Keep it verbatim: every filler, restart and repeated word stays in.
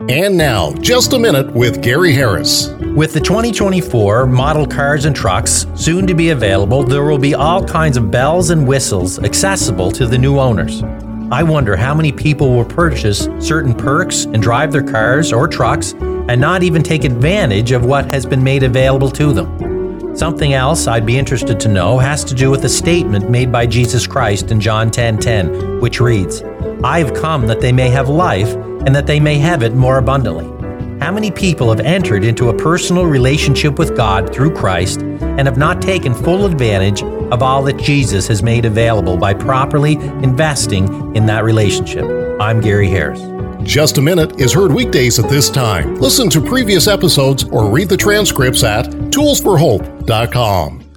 And now, Just a Minute with Gary Harris. With the twenty twenty-four model cars and trucks soon to be available, there will be all kinds of bells and whistles accessible to the new owners. I wonder how many people will purchase certain perks and drive their cars or trucks and not even take advantage of what has been made available to them. Something else I'd be interested to know has to do with a statement made by Jesus Christ in John ten ten, which reads, "I have come that they may have life and that they may have it more abundantly." How many people have entered into a personal relationship with God through Christ and have not taken full advantage of all that Jesus has made available by properly investing in that relationship? I'm Gary Harris. Just a Minute is heard weekdays at this time. Listen to previous episodes or read the transcripts at tools for hope dot com.